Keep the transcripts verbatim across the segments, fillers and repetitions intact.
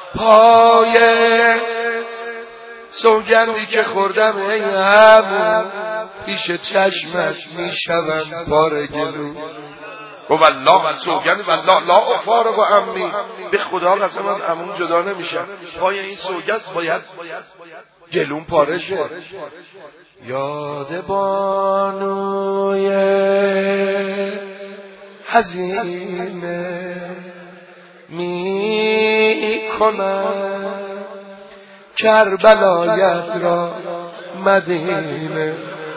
پای سوگندی که خوردم ای عمو پیش چشمت میشوم پاره گلو. و والله سوگند والله لا افارق عمی، به خدا قسم از عموم جدا نمیشم، پای این سوگند باید گلوم پاره شه. یاد بانوی حزینه می کنم کربلایت را مدینه.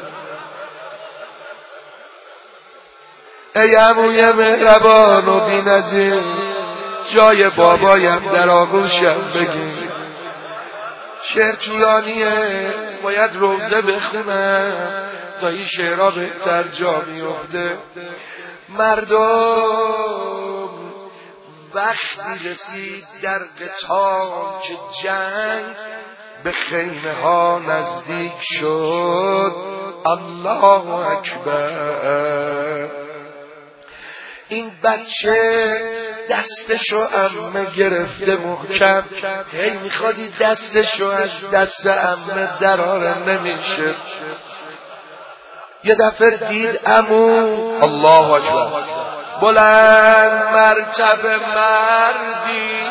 ای عموی مهربان و بی‌نظیر جای بابایم در آغوشم بگیر. شعر طولانیه باید روزه بخونم تا این شعرها بهتر جا میفته. مردم وقتی رسید در قتال که جنگ به خیمه ها نزدیک شد، الله اکبر، این بچه دستشو عمه گرفته محکم، هی میخوادی دستشو از دست عمه دراره نمیشه. یه دفعه دید عمو الله اکبر بلند مرتبه مردی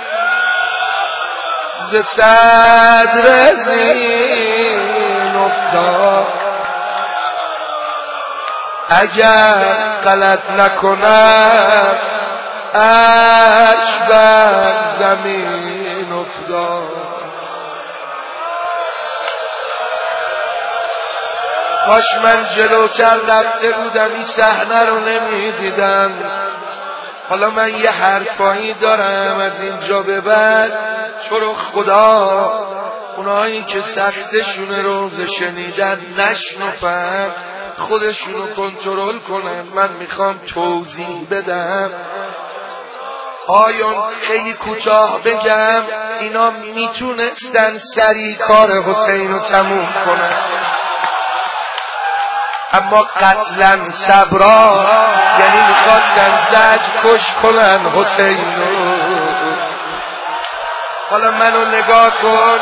ز صدر زین افتاد، اگر غلط نکنم عرش بر زمین افتاد. کاش من جلوتر رفته بودم این صحنه رو نمیدیدم. حالا من یه حرفایی دارم از اینجا به بعد، چرا خدا اونایی که سختشون روز شنیدن نشنفن خودشونو کنترل کنن. من میخوام توضیح بدم، آیون خیلی کوتاه بگم، اینا میتونستن سریع کار حسین رو تموم کنن، اما قتلن صبرا، یعنی میخواستن زجر کش کنن حسین رو. حالا منو نگاه کن،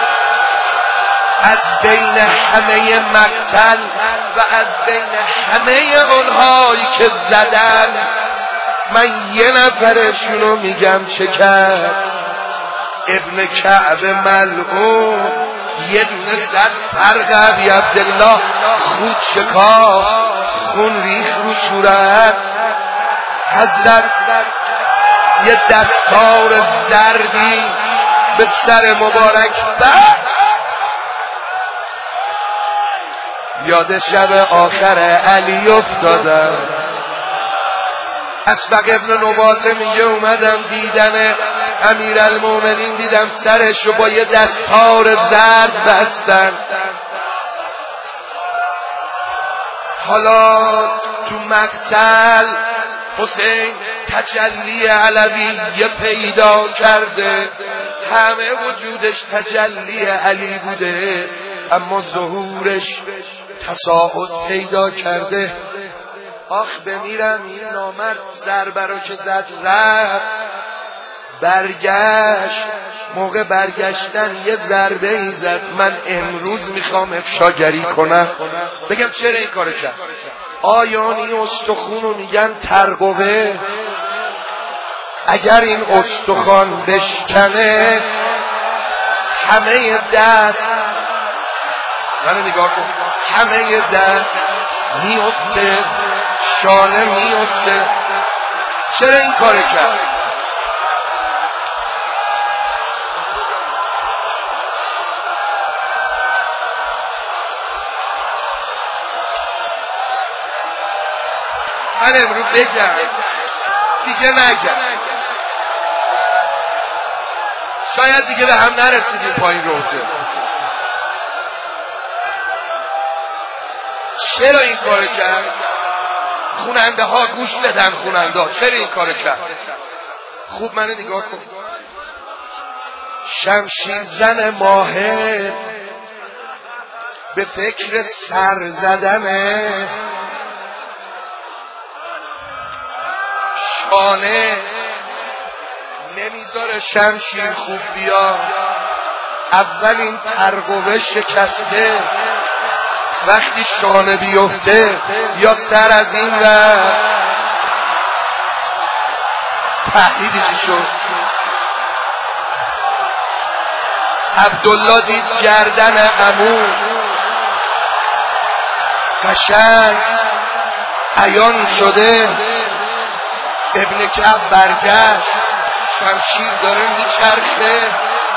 از بین همه مقتل و از بین همه اونهایی که زدن من یه نفرشونو میگم چه کرد. ابن کعب ملعون یه دونه زد فرق ابی عبدالله، خود شکا، خون ریخ رو صورت. حضرت یه دستار زردی به سر مبارک بست. یاد شب آخر علی افتادم. اسبق ابن نباته میگه اومدم دیدن امیرالمومنین، دیدم سرشو با یه دستار زرد بستن. حالا تو مقتل حسین تجلی علویه پیدا کرده، همه وجودش تجلی علی بوده، اما ظهورش تصاعد پیدا کرده. آخ بمیرم این نامرد ضربه رو که زد رفت، برگشت، موقع برگشتن یه ضربه ای زد. من امروز میخوام افشاگری کنم، بگم چرا این کارو کرد. آیان این استخون رو میگن ترقوه، اگر این استخوان بشکنه همه دست، من نگاه کن، همه دست میفته، شانه میفته. چرا این کار کرد؟ من امروز بگم دیگه نگم، شاید دیگه به هم نرسیدیم پایین روزه. چرا این کار کرد؟ خوننده ها گوش بدن، خوننده ها چرا این کار کرد؟ خوب منو نگاه کن. شمشیر زن ماهر به فکر سر زدنه، شانه نمیذاره داره شمشیر خوب بیا. اولین ترقوه شکسته وقتی شانه بیفته یا سر از این و تهدیدش شد. عبدالله دید گردن عمو قشنگ عیان شده. ابن کعب برگشت، شمشیر داره میچرخه.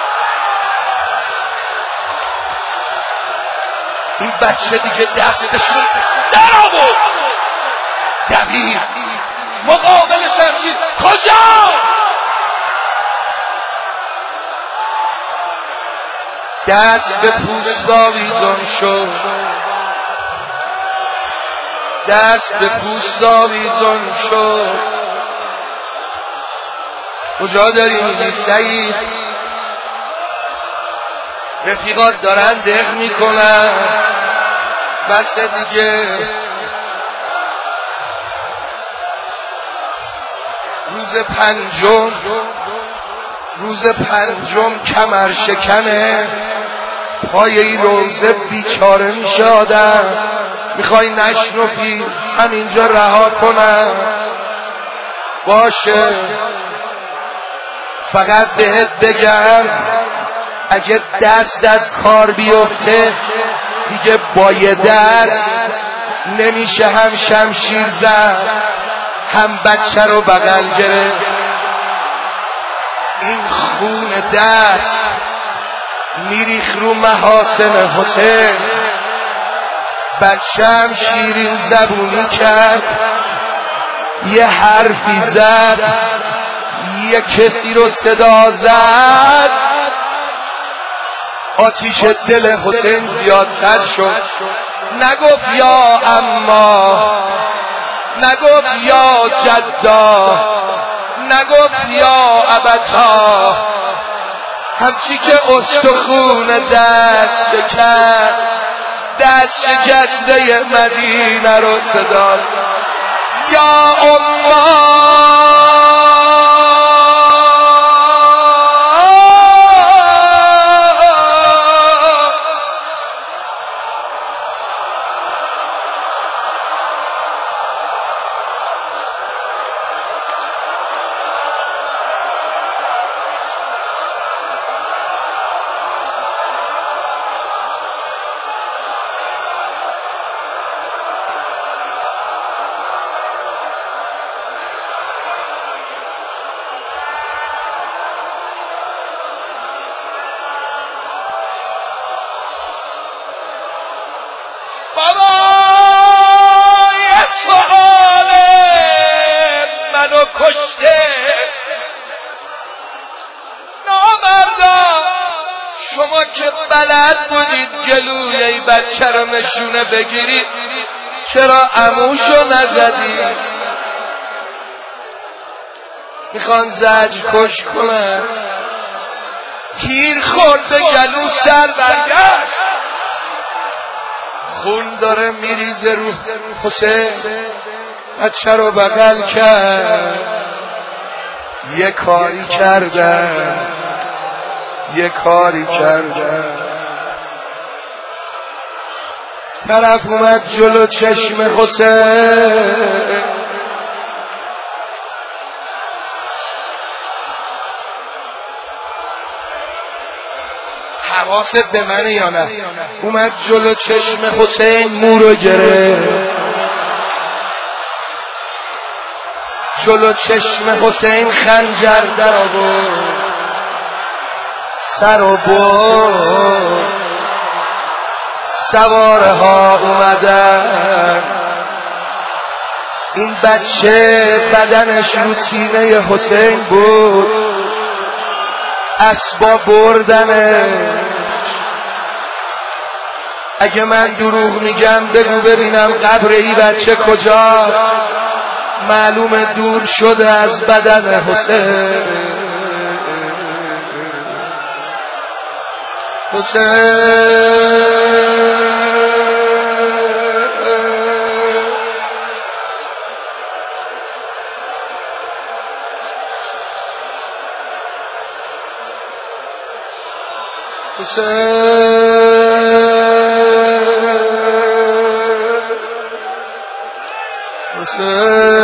این بچه دیگه دستشون در آورد، دوید مقابل شمشیر. کجا؟ دست به پوست آویزان شد، دست به پوست آویزان شد. کجا داری میگی سعید؟ رفیقات دارن دق میکنن. بس دیگه روز پنجم روز پنجم کمر شکنه. پای این روزه بیچاره میشه آدم. میخوای نشنفی همینجا رها کنم. باشه فقط بهت بگم اگه دست از کار بیفته دیگه با یه دست نمیشه هم شمشیر زد هم بچه رو بغل گرفت. این خون دست میریخ رو محاسن حسین. بچه هم شیرین زبونی کرد، یه حرفی زد، یه کسی رو صدا زد. آتیش دل حسین زیادتر شد. نگفت یا اما، نگفت یا جدا، نگفت یا ابتا. همچی که استخون دست شکست، دست شکسته مدینه رو صدا یا اما. بابا یه سؤاله منو کشته. نامردا شما که بلد بودید جلوی این بچه رو نشونه بگیرید، چرا عموشو نزدید؟ میخوان زجر کش کنن. تیر خورد به گلو، سر برگشت، خون داره میریزه رو حسین. بچه رو بغل کرد. یه کاری کردن، یه کاری کردن. طرف اومد جلو چشم حسین. حواست به منه یا نه؟ اومد جلو چشم حسین، مو رو گرفت. جلو چشم حسین خنجر در آورد، سر و برد. سواره ها اومدن. این بچه بدنش رو سینه حسین بود، اسبا بردنش. اگه من دروغ میگم بگو ببینم قبر این بچه کجاست؟ معلومه دور شده از بدن حسین. حسین حسین حسین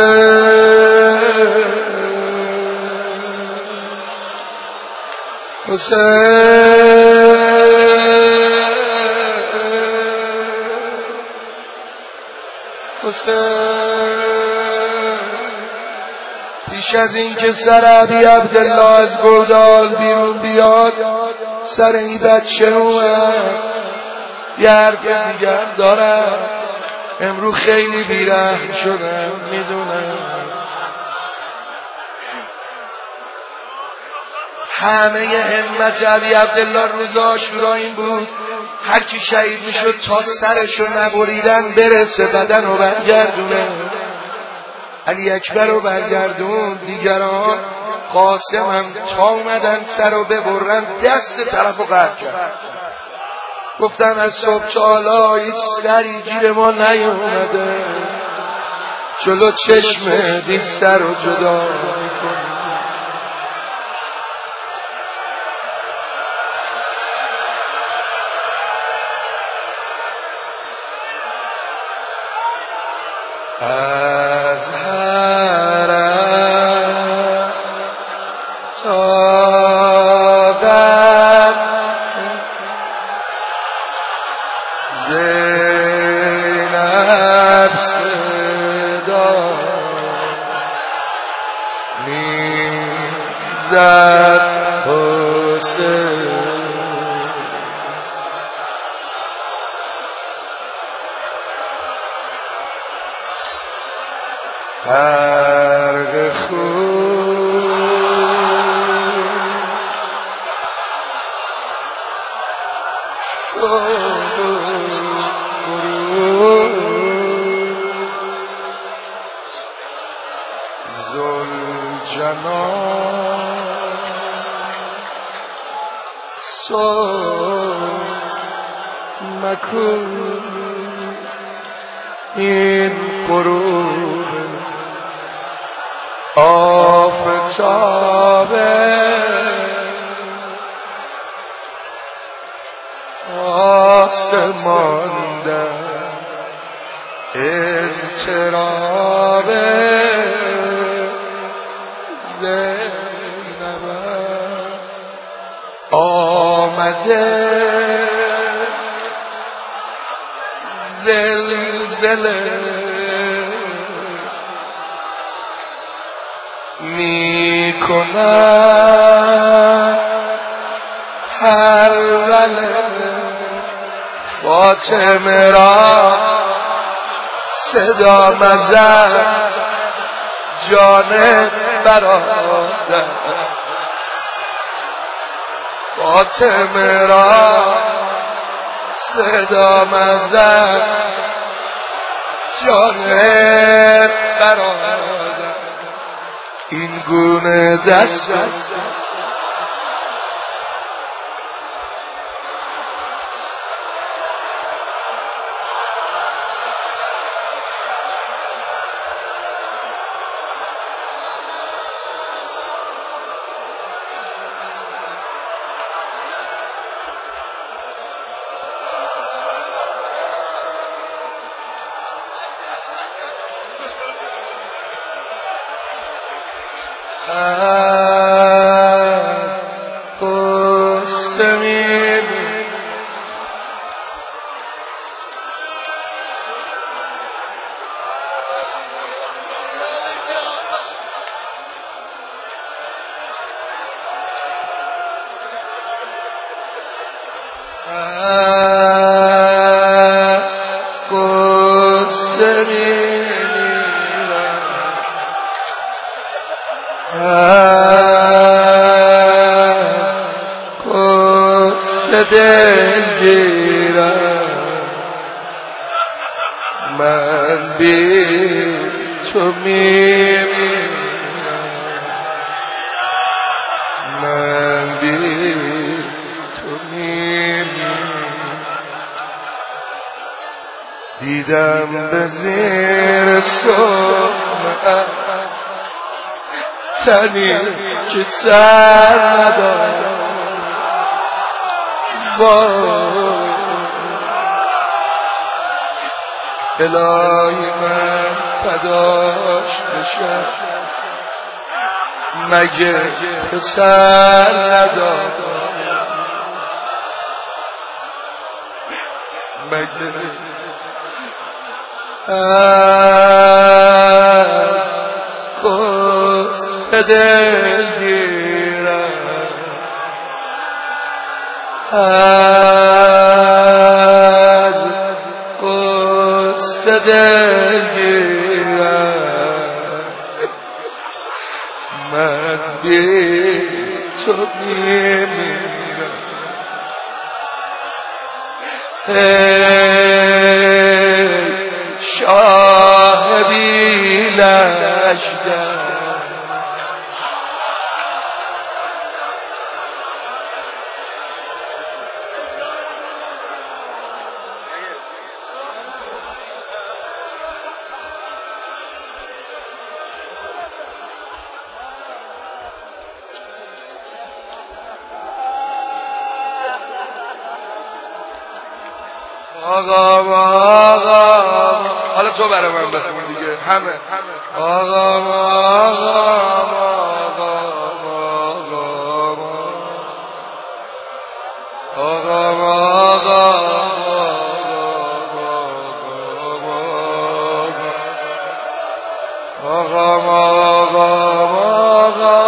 حسین پیش از این که سر عبی عبدالله از گودال بیرون بیاد سر این بچه اومد یه حرف دیگر دارم امرو خیلی بیرحم شدم میدونم همه همت علی عبدالله روز عاشورا این بود هر کی شهید میشد تا سرشو نبریدن برسه بدن رو برگردونه. علی اکبر رو برگردون، دیگران قاسم هم تا اومدن سر رو ببرن دست طرف رو قطع کرد. گفتن از صبح تا حالا هیچ سری گیر ما نیومده، جلو چشم این سر رو جدا میکنی. از حرم تا قد زینب صدا میزد حسین غرق خون ذوالجلال صلح مکن این غروب آفتاب آسمان در اضطراب زینب آمده زلزله می کنم هر وله فاطمه را صدا مزد جان برادر فاطمه را صدا مزد جان برادر این گونه دست از قصه می‌بینی از قصه می‌میرم قصه دلگیرم من بی تو میمیرم من بی تو میمیرم دیدم به زیر صبح تنی که سر ندارم الهی من فداش بشم مگه پسر نداد مگه از کس دل گیرم از کس دل گیرم من بی تو میمیرم ای شاه بی لشکر آقا آقا حالا تو برای من بخون دیگه همه آقا آقا آقا آقا آقا آقا